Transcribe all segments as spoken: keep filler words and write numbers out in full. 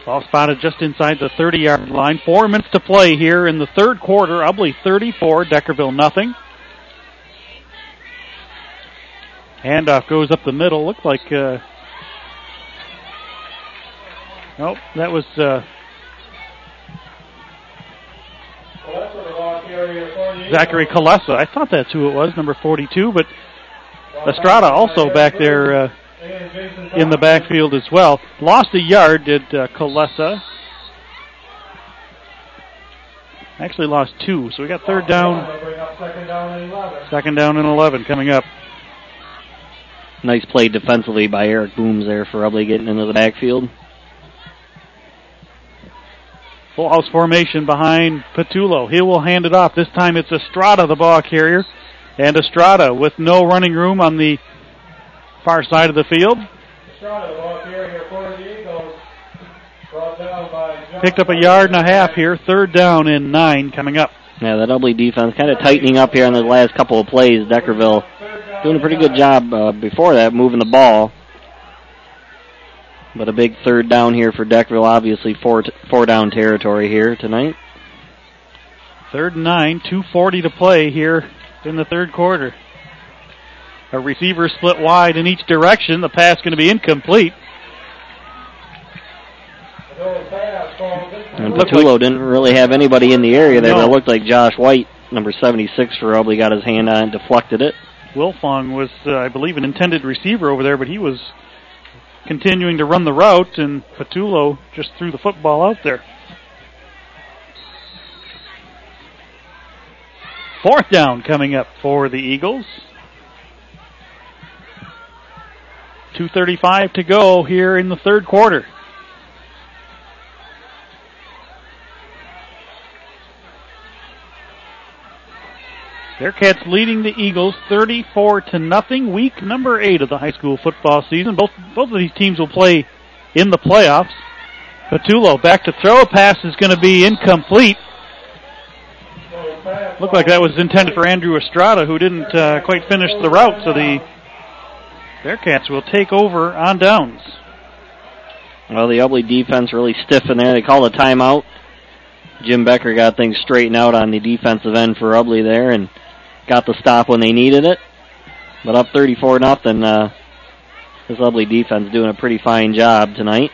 Ball spotted just inside the thirty-yard line. Four minutes to play here in the third quarter. Ubly thirty-four, Deckerville nothing. Handoff goes up the middle. Looked like... Uh, nope, that was... Uh, Zachary Kalesa. I thought that's who it was, number forty-two, but Estrada also back there uh, in the backfield as well. Lost a yard, did uh, Kalesa. Actually lost two, so we got third down. Second down and eleven coming up. Nice play defensively by Eric Booms there for Ubly getting into the backfield. Full house formation behind Patullo. He will hand it off. This time it's Estrada, the ball carrier. And Estrada with no running room on the far side of the field. Estrada, the ball carrier for the Eagles. Brought down by John. Picked up a yard and a half here. Third down and nine coming up. Yeah, that Ubly defense kind of tightening up here on the last couple of plays. Deckerville doing a pretty good job uh, before that, moving the ball. But a big third down here for Deckerville, obviously four t- four down territory here tonight. Third and nine, two forty to play here in the third quarter. A receiver split wide in each direction. The pass going to be incomplete. And Patullo like, didn't really have anybody in the area there. No. It looked like Josh White, number seventy-six for Ubly, got his hand on it and deflected it. Wilfong was, uh, I believe, an intended receiver over there, but he was continuing to run the route, and Patullo just threw the football out there. Fourth down coming up for the Eagles. two thirty-five to go here in the third quarter. Bearcats leading the Eagles thirty-four to nothing. Week number eight of the high school football season. Both both of these teams will play in the playoffs. Patullo back to throw. A pass is going to be incomplete. Looked like that was intended for Andrew Estrada, who didn't uh, quite finish the route. So the Bearcats will take over on downs. Well, the Ubly defense really stiff in there. They called a timeout. Jim Becker got things straightened out on the defensive end for Ubly there and got the stop when they needed it. But up thirty-four nothing. Uh, this Ubly defense doing a pretty fine job tonight.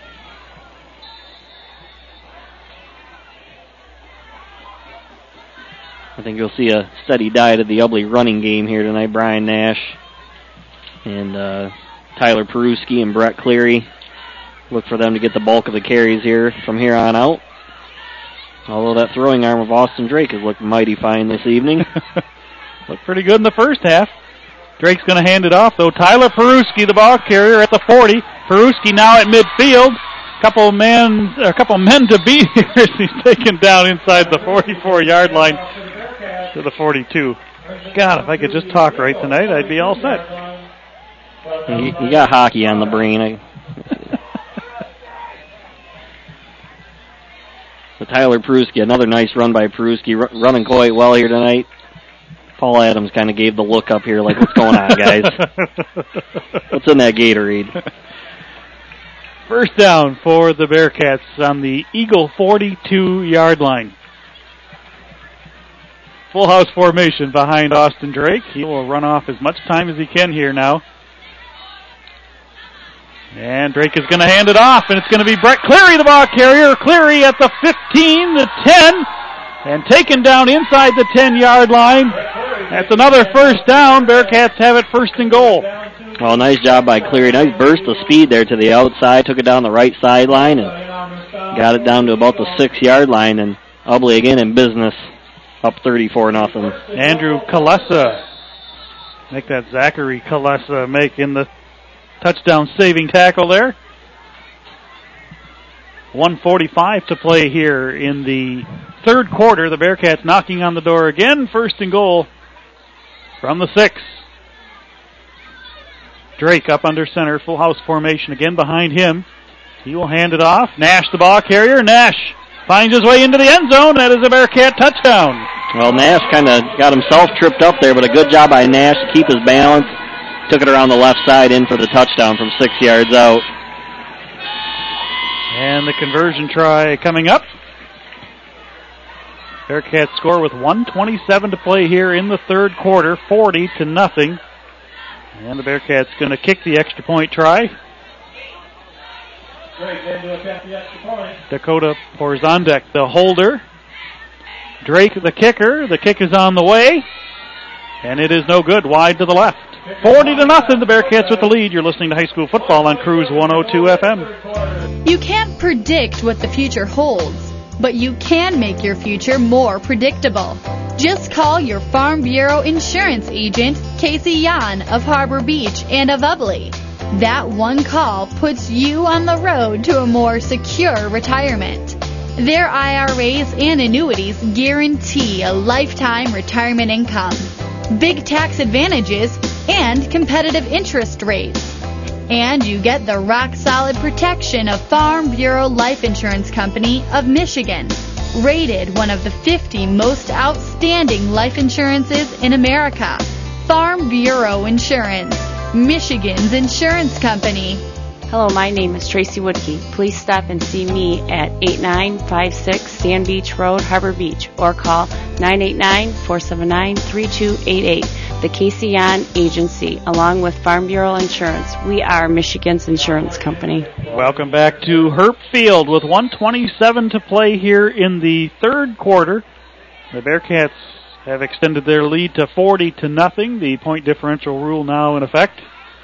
I think you'll see a steady diet of the Ubly running game here tonight. Brian Nash and uh, Tyler Peruski and Brett Cleary. Look for them to get the bulk of the carries here from here on out. Although that throwing arm of Austin Drake has looked mighty fine this evening. Looked pretty good in the first half. Drake's going to hand it off, though. Tyler Peruski, the ball carrier, at the forty. Peruski now at midfield. Couple of men, a couple men to beat here as he's taken down inside the forty-four-yard line to the forty-two. God, if I could just talk right tonight, I'd be all set. You, you got hockey on the brain. I, So Tyler Peruski, another nice run by Peruski, r- running quite well here tonight. Paul Adams kind of gave the look up here like, what's going on, guys? What's in that Gatorade? First down for the Bearcats on the Eagle forty-two-yard line. Full house formation behind Austin Drake. He will run off as much time as he can here now. And Drake is going to hand it off, and it's going to be Brett Cleary, the ball carrier. Cleary at the fifteen, the ten, and taken down inside the ten-yard line. That's another first down. Bearcats have it first and goal. Well, nice job by Cleary. Nice burst of speed there to the outside. Took it down the right sideline and got it down to about the six-yard line. And Ubly again in business, up thirty-four nothing. Andrew Kalesa. Make that Zachary Kalesa make in the touchdown saving tackle there. one forty-five to play here in the third quarter. The Bearcats knocking on the door again. First and goal from the six. Drake up under center. Full house formation again behind him. He will hand it off. Nash, the ball carrier. Nash finds his way into the end zone. That is a Bearcat touchdown. Well, Nash kind of got himself tripped up there, but a good job by Nash to keep his balance. Took it around the left side in for the touchdown from six yards out. And the conversion try coming up. Bearcats score with one twenty-seven to play here in the third quarter, forty to nothing. And the Bearcats going to kick the extra point try. Dakota Porzondek, the holder. Drake, the kicker. The kick is on the way. And it is no good, wide to the left. forty to nothing, the Bearcats with the lead. You're listening to high school football on Cruise one oh two F M. You can't predict what the future holds, but you can make your future more predictable. Just call your Farm Bureau insurance agent, Casey Yan of Harbor Beach and of Ubly. That one call puts you on the road to a more secure retirement. Their I R As and annuities guarantee a lifetime retirement income, big tax advantages, and competitive interest rates. And you get the rock-solid protection of Farm Bureau Life Insurance Company of Michigan, rated one of the fifty most outstanding life insurances in America. Farm Bureau Insurance, Michigan's insurance company. Hello, my name is Tracy Woodkey. Please stop and see me at eighty-nine fifty-six Sand Beach Road, Harbor Beach, or call nine eight nine, four seven nine, three two eight eight. The Casey Yan Agency, along with Farm Bureau Insurance. We are Michigan's insurance company. Welcome back to Herp Field with one twenty-seven to play here in the third quarter. The Bearcats have extended their lead to forty to nothing. The point differential rule now in effect.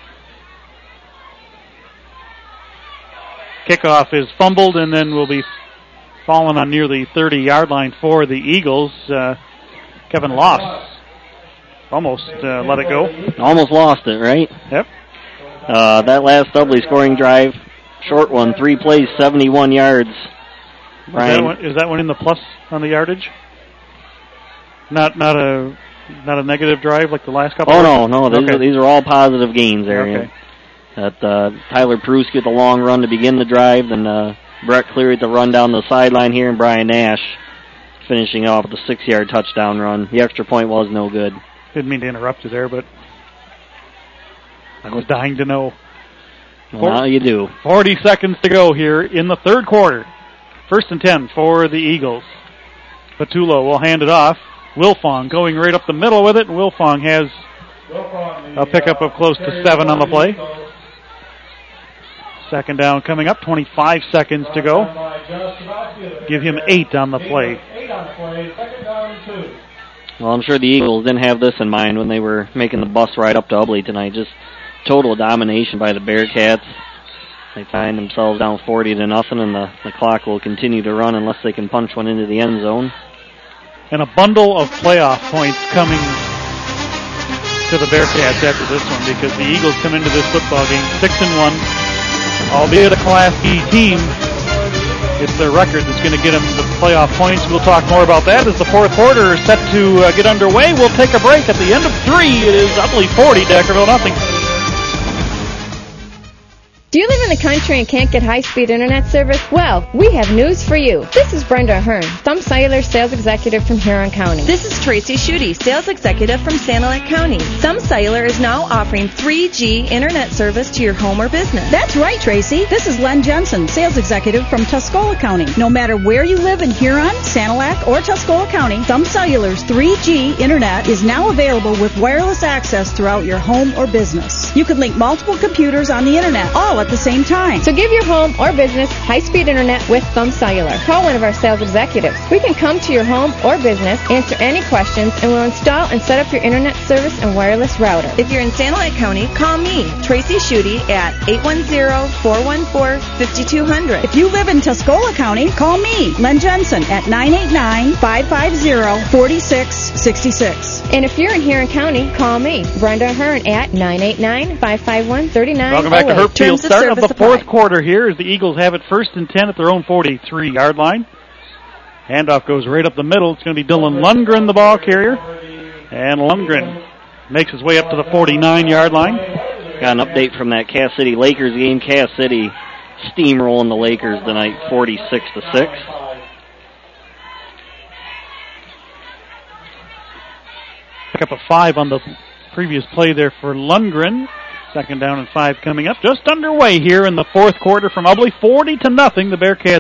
Kickoff is fumbled and then will be fallen on near the thirty-yard line for the Eagles. Uh, Kevin Loss almost uh, let it go. Almost lost it, right? Yep. Uh, that last doubly scoring drive, short one, three plays, seventy-one yards. Is that, one, is that one in the plus on the yardage? Not not a not a negative drive like the last couple? Oh, of no, no. These, okay. are, these are all positive gains there. Okay. That uh, Tyler Peruski with the long run to begin the drive, then uh, Brett Cleary at the run down the sideline here, and Brian Nash finishing off with a six-yard touchdown run. The extra point was no good. Didn't mean to interrupt you there, but I was dying to know. Well, now you do. forty seconds to go here in the third quarter. First and ten for the Eagles. Patullo will hand it off. Wilfong going right up the middle with it, and Wilfong has a pickup of close to seven on the play. Second down coming up, twenty-five seconds to go. Give him eight on the play. Well, I'm sure the Eagles didn't have this in mind when they were making the bus ride up to Ubly tonight. Just total domination by the Bearcats. They find themselves down forty to nothing, and the, the clock will continue to run unless they can punch one into the end zone. And a bundle of playoff points coming to the Bearcats after this one, because the Eagles come into this football game six and one, albeit a Class E team. It's their record that's going to get them the playoff points. We'll talk more about that as the fourth quarter is set to uh, get underway. We'll take a break at the end of three. It is Ubly forty, Deckerville nothing. Do you live in the country and can't get high-speed internet service? Well, we have news for you. This is Brenda Ahern, Thumb Cellular Sales Executive from Huron County. This is Tracy Schutte, Sales Executive from Sanilac County. Thumb Cellular is now offering three G internet service to your home or business. That's right, Tracy. This is Len Jensen, Sales Executive from Tuscola County. No matter where you live in Huron, Sanilac, or Tuscola County, Thumb Cellular's three G internet is now available with wireless access throughout your home or business. You can link multiple computers on the internet, all at the same time. So give your home or business high-speed internet with Thumb Cellular. Call one of our sales executives. We can come to your home or business, answer any questions, and we'll install and set up your internet service and wireless router. If you're in Sanilac County, call me, Tracy Schutte, at eight one zero, four one four, five two zero zero. If you live in Tuscola County, call me, Len Jensen, at nine eight nine, five five zero, four six six six. And if you're in Huron County, call me, Brenda Ahern, at nine eight nine, five five one, three nine zero eight. Welcome back to Herp Field. Start of the fourth quarter here as the Eagles have it first and ten at their own forty-three-yard line. Handoff goes right up the middle. It's going to be Dylan Lundgren, the ball carrier. And Lundgren makes his way up to the forty-nine-yard line. Got an update from that Cass City Lakers game. Cass City steamrolling the Lakers tonight, forty-six to six. Pick up a five on the previous play there for Lundgren. Second down and five coming up. Just underway here in the fourth quarter from Ubly. forty to nothing. The Bearcats